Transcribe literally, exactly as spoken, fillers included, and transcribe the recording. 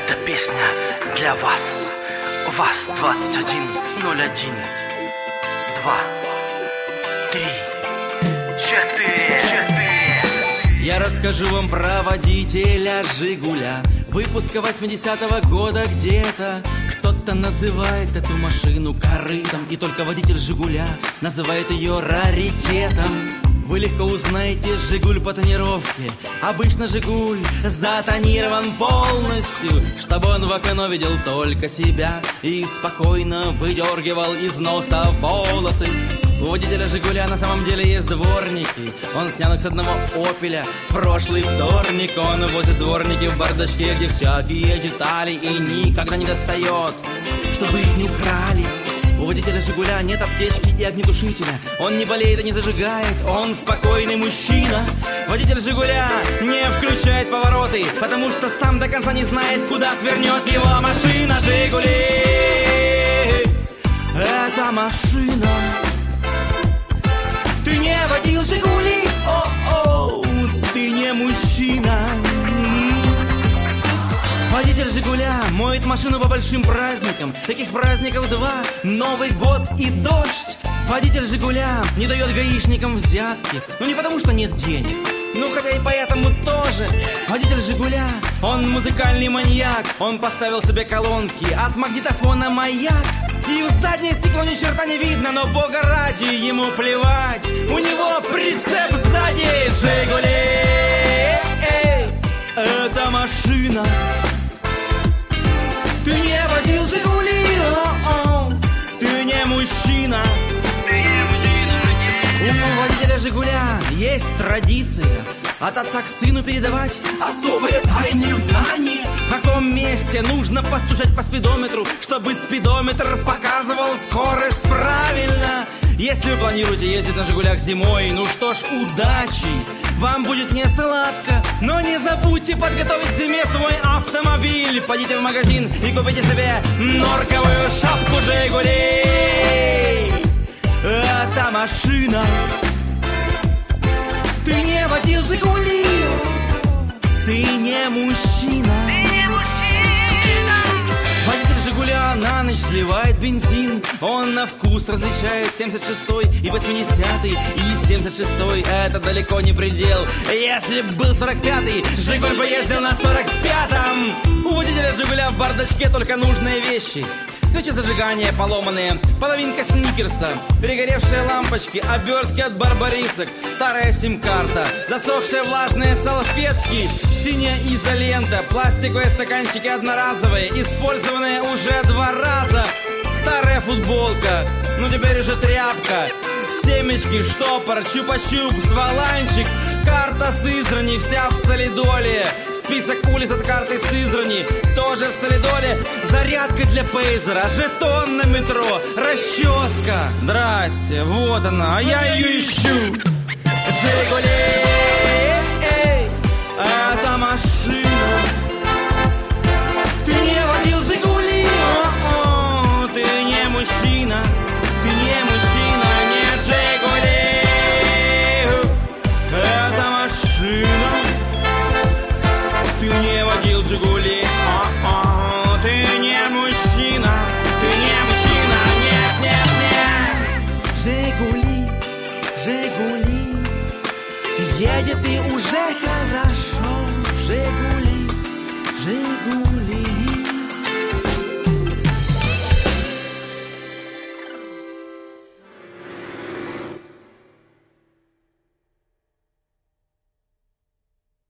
Эта песня для вас. ВАЗ двадцать один ноль один. Два, три, четыре, четыре. Я расскажу вам про водителя «Жигуля» выпуска восьмидесятого года где-то. Кто-то называет эту машину корытом, и только водитель «Жигуля» называет ее раритетом. Вы легко узнаете «Жигуль» по тонировке. Обычно «Жигуль» затонирован полностью, чтобы он в окно видел только себя и спокойно выдергивал из носа волосы. У водителя «Жигуля» на самом деле есть дворники. Он снял их с одного «Опеля» в прошлый вторник. Он возит дворники в бардачке, где всякие детали, и никогда не достает, чтобы их не украли. У водителя «Жигуля» нет аптечки и огнетушителя. Он не болеет и не зажигает, он спокойный мужчина. Водитель «Жигуля» не включает повороты, потому что сам до конца не знает, куда свернет его машина. «Жигули» — это машина. Ты не водил «Жигули», о-о, ты не мужчина. Водитель «Жигуля» моет машину по большим праздникам. Таких праздников два: Новый год и дождь. Водитель «Жигуля» не дает гаишникам взятки. Ну не потому что нет денег, ну хотя и поэтому тоже. Водитель «Жигуля», он музыкальный маньяк. Он поставил себе колонки от магнитофона «Маяк». И в заднее стекло ни черта не видно, но бога ради ему плевать. У него прицеп сзади. «Жигули» — это машина. Ты не водил «Жигули», о-о, ты не мужчина. У водителя «Жигуля» есть традиция от отца к сыну передавать особые тайные знания. В каком месте нужно постучать по спидометру, чтобы спидометр показывал скорость правильно. Если вы планируете ездить на «Жигулях» зимой, ну что ж, удачи! Вам будет не сладко, но не забудьте подготовить к зиме свой автомобиль. Пойдите в магазин и купите себе норковую шапку «Жигули». Это машина. Ты не водил «Жигули», ты не мужчина. Водитель «Жигуля» на ночь сливает бензин. Он на вкус различает семьдесят шестой и восьмидесятый. И семьдесят шестой — это далеко не предел. Если б был сорок пятый, «Жигуль» бы ездил на сорок пятом. У водителя «Жигуля» в бардачке только нужные вещи: свечи зажигания поломанные, половинка сникерса, перегоревшие лампочки, обертки от барбарисок, старая сим-карта, засохшие влажные салфетки, синяя изолента, пластиковые стаканчики одноразовые, использованные уже два раза, старая футболка, ну теперь уже тряпка, семечки, штопор, чупа-чупс, валанчик, карта Сызрани, вся в солидоле. Список улиц от карты Сызрани тоже в солидоле. Зарядка для пейджера, жетон на метро, расческа. Здрасте, вот она, а я ее ищу. «Жигули».